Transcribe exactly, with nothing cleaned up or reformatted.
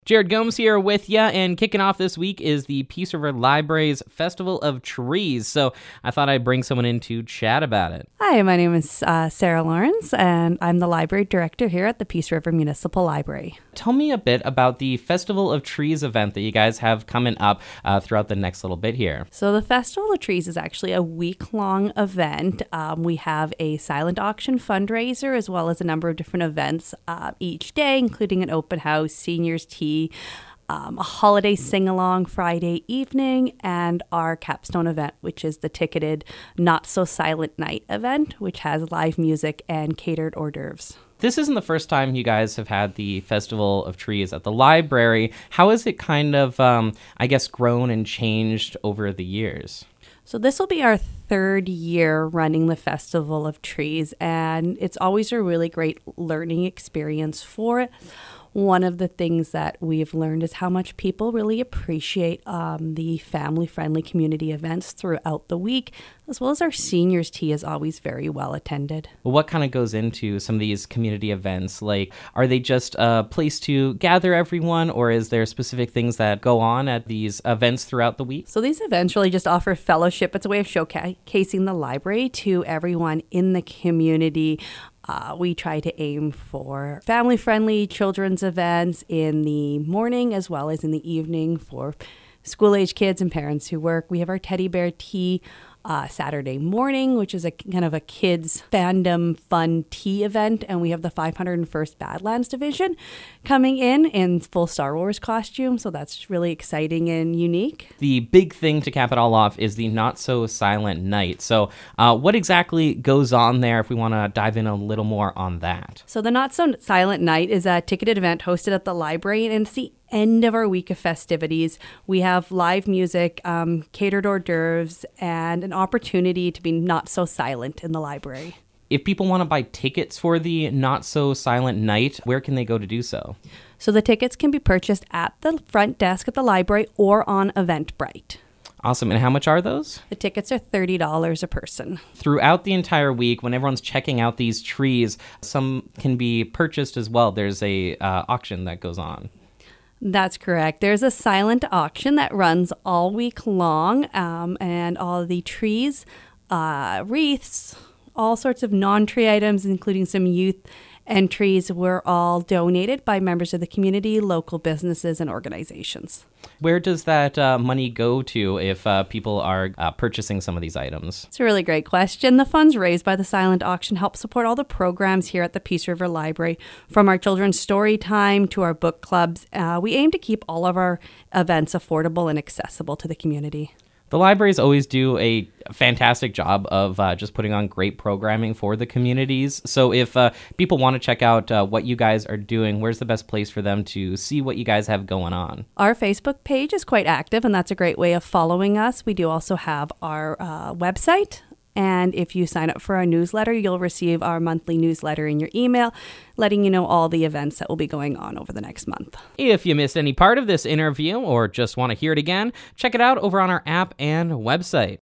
Jared Gomes here with ya, and kicking off this week is the Peace River Library's Festival of Trees, so I thought I'd bring someone in to chat about it. Hi, my name is uh, Sarah Lawrence, and I'm the library director here at the Peace River Municipal Library. Tell me a bit about the Festival of Trees event that you guys have coming up uh, throughout the next little bit here. So the Festival of Trees is actually a week-long event. Um, we have a silent auction fundraiser as well as a number of different events uh, each day, including an open house, seniors tea, Um, a holiday sing-along Friday evening, and our capstone event, which is the ticketed Not So Silent Night event, which has live music and catered hors d'oeuvres. This isn't the first time you guys have had the Festival of Trees at the library. How has it kind of, um, I guess, grown and changed over the years? So this will be our third year running the Festival of Trees, and it's always a really great learning experience for it. One of the things that we've learned is how much people really appreciate um, the family-friendly community events throughout the week, as well as our seniors tea is always very well attended. Well, what kind of goes into some of these community events? Like, are they just a place to gather everyone, or is there specific things that go on at these events throughout the week? So these events really just offer fellowship. It's a way of showcasing the library to everyone in the community. Uh, we try to aim for family-friendly children's events in the morning as well as in the evening for school-age kids and parents who work. We have our teddy bear tea uh, Saturday morning, which is a kind of a kids fandom fun tea event, and we have the five hundred first Badlands Division coming in in full Star Wars costume, so that's really exciting and unique. The big thing to cap it all off is the Not So Silent Night. So uh, what exactly goes on there if we want to dive in a little more on that? So the Not So Silent Night is a ticketed event hosted at the library, and it's the end of our week of festivities. We have live music, um, catered hors d'oeuvres, and an opportunity to be not so silent in the library. If people want to buy tickets for the Not So Silent Night, where can they go to do so? So the tickets can be purchased at the front desk at the library or on Eventbrite. Awesome. And how much are those? The tickets are thirty dollars a person. Throughout the entire week, when everyone's checking out these trees, some can be purchased as well. There's a uh, auction that goes on. That's correct. There's a silent auction that runs all week long, um, and all the trees, uh, wreaths, all sorts of non-tree items, including some youth entries, were all donated by members of the community, local businesses, and organizations. Where does that uh, money go to if uh, people are uh, purchasing some of these items? It's a really great question. The funds raised by the silent auction help support all the programs here at the Peace River Library, from our children's story time to our book clubs. Uh, we aim to keep all of our events affordable and accessible to the community. The libraries always do a fantastic job of uh, just putting on great programming for the communities. So if uh, people want to check out uh, what you guys are doing, where's the best place for them to see what you guys have going on? Our Facebook page is quite active, and that's a great way of following us. We do also have our uh, website. And if you sign up for our newsletter, you'll receive our monthly newsletter in your email, letting you know all the events that will be going on over the next month. If you missed any part of this interview or just want to hear it again, check it out over on our app and website.